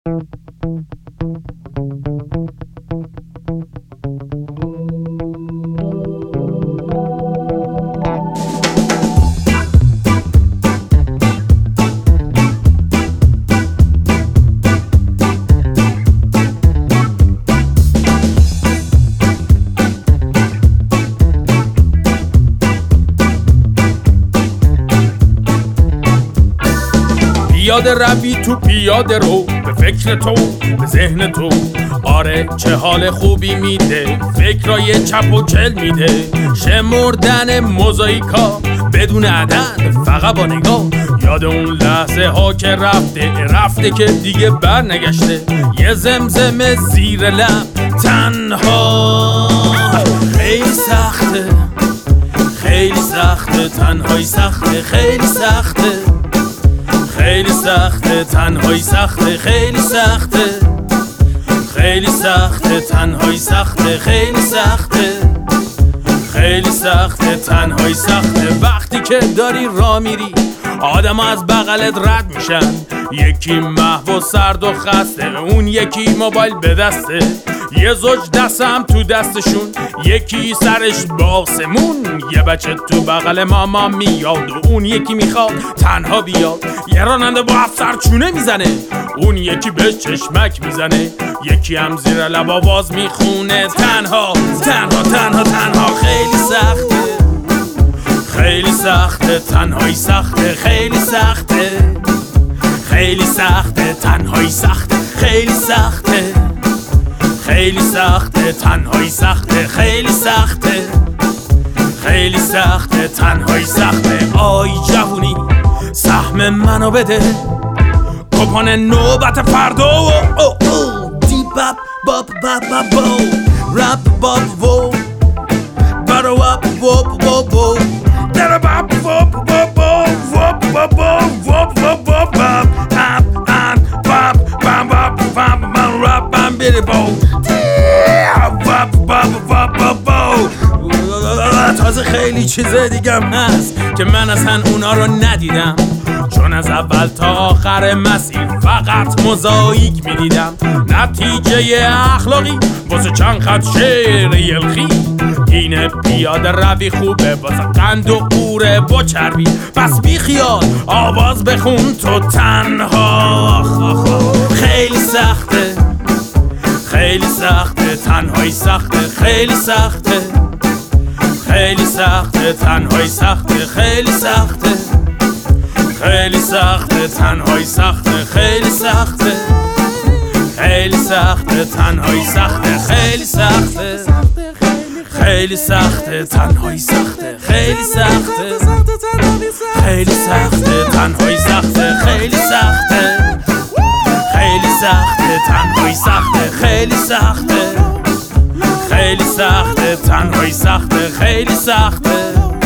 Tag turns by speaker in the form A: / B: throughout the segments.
A: پیاده روی تو پیاده رو، به فکر تو به ذهن تو، آره چه حال خوبی میده، فکرای چپ و چل میده، شمردن موزاییکا بدون عدد فقط با نگاه، یاد اون لحظه ها که رفته که دیگه بر نگشته، یه زمزمه زیر لب تنها. خیلی سخته خیلی سخته تنهایی سخته، خیلی سخته خیلی سخته تنهایی سخته، خیلی سخته خیلی سخته تنهایی سخته، خیلی سخته خیلی سخته تنهایی سخته. وقتی که داری راه میری آدم از بغلت رد میشن، یکی محو و سرد و خسته، اون یکی موبایل به دسته، یه زوج دستم تو دستشون، یکی سرش با آسمون، یه بچه تو بغل ماما میاد و اون یکی میخواد تنها بیاد، یه راننده با افسر چونه میزنه، اون یکی به چشمک میزنه، یکی هم زیر لب آواز میخونه تنها تنها تنها تنها. خیلی سخته خیلی سخته تنهایی سخته، خیلی سخته خیلی سخته تنهایی سخته، خیلی سخته خیلی سخته تنهایی سخته، خیلی سخته خیلی سخته تنهایی سخته. آی جوونی سهم منو بده، کپان نوبت فردا، دی باب باب باب باب رپ باب و برو اپ وop وop وop در باب وop وop وop وop وop وop وop اپ ان باب بام باب بام من رپ بام بری بو وop وop وop وop تازه خیلی چیز دیگم هست که من اصلا اونا رو ندیدم، چون از اول تا آخر مسیر فقط موزاییک میدیدم. نتیجه اخلاقی واسه چند خط شعر یلخی، اینه پیاده روی خوبه واسه قند و قوره و چربی، پس بی خیال آواز بخون تو تنها. خیلی سخته خیلی سخته تنهایی سخته، خیلی سخته خیلی سخته تنهایی سخته، خیلی سخته خیلی سخته تنهایی سخته، خیلی سخته خیلی سخته تنهایی سخته، خیلی سخته خیلی سخته تنهایی سخته، خیلی سخته خیلی سخته تنهایی سخته، خیلی سخته خیلی سخته تنهایی سخته، خیلی سخته خیلی سخته تنهایی سخته، خیلی سخته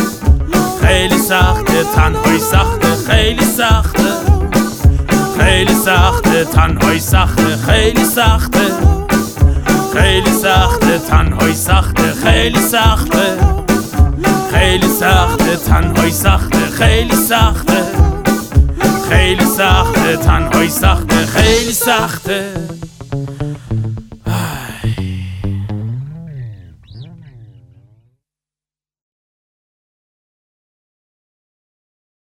A: خیلی سخته تنهایی سخته، خیلی سخته خیلی سخته تنهایی سخته، خیلی سخته خیلی سخته تنهایی سخته، خیلی سخته خیلی سخته تنهایی سخته، خیلی سخته خیلی سخته تنهایی سخته، خیلی سخته.